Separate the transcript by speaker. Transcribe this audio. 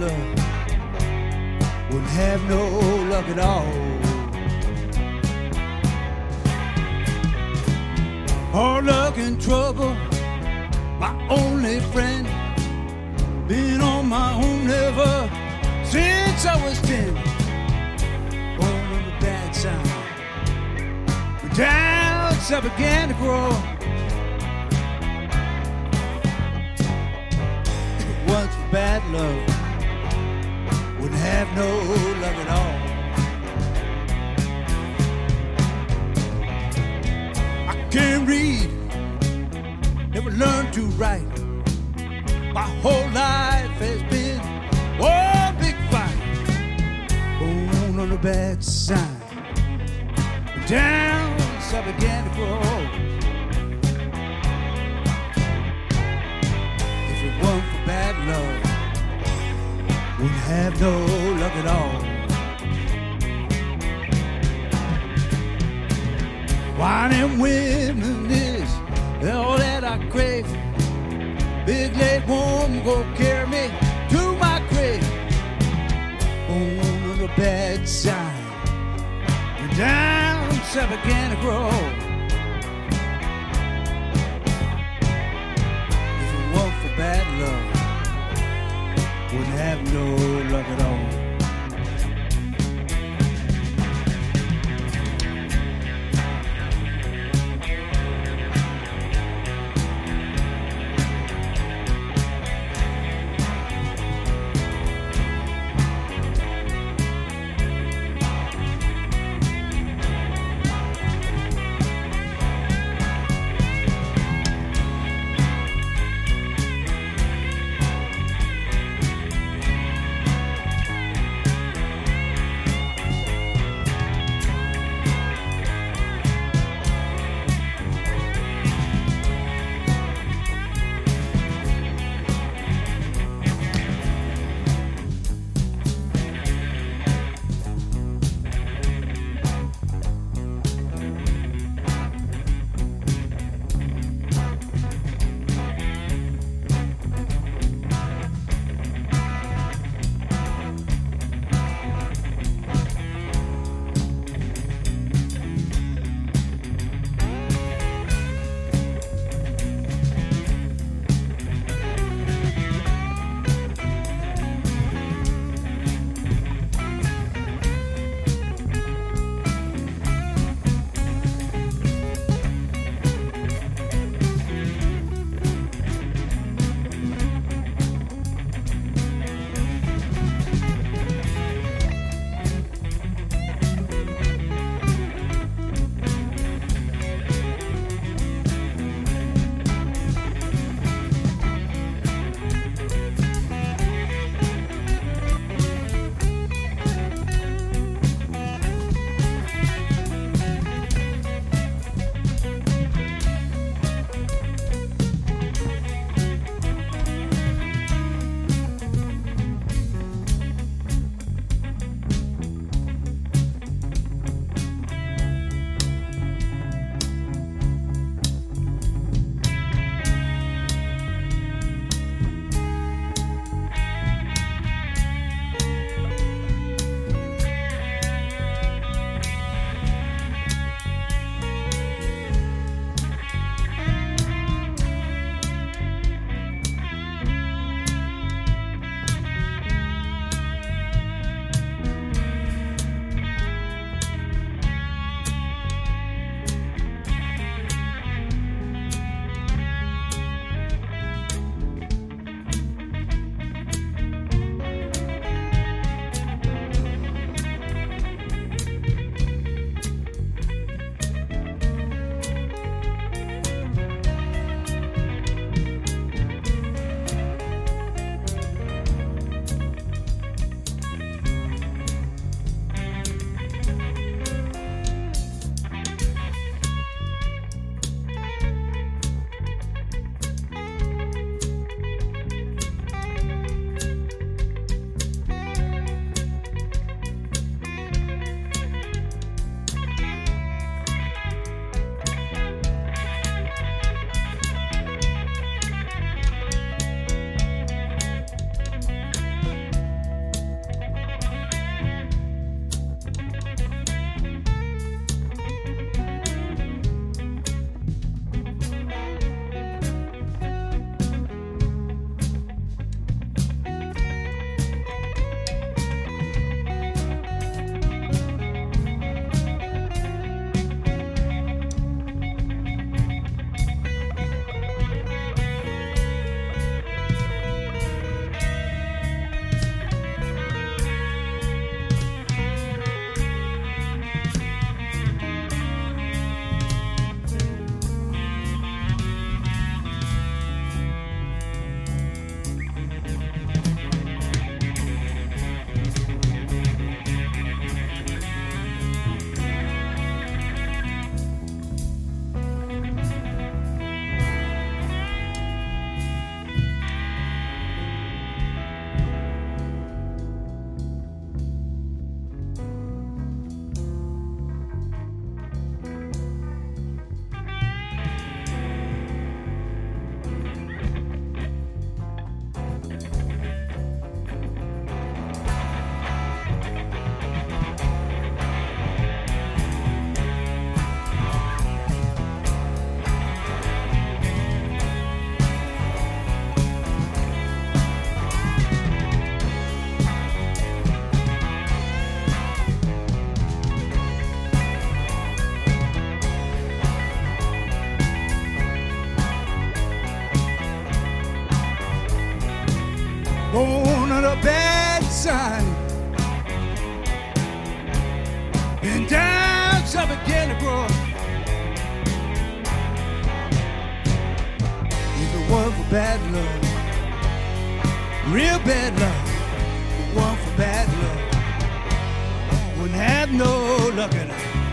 Speaker 1: love, wouldn't have no luck at all. Hard luck and trouble, my only friend. Been on my own ever since I was 10. Born on the bad side. When doubts I began to grow. If it was for bad love, wouldn't have no luck at all. I can't read, never learned to write. My whole life has been one big fight. Born on the bad side. Down I began to grow. If it weren't for bad love, wouldn't have no luck at all. Wine and women is all that I crave. Big late woman go carry me to my grave. Born on the bad side. And down I began to grow. If it weren't for bad love, wouldn't have no luck at all. born on a bad side. Been down south of Candy Grove. If it weren't for bad luck, real bad luck, if it weren't for bad luck, wouldn't have no luck at all.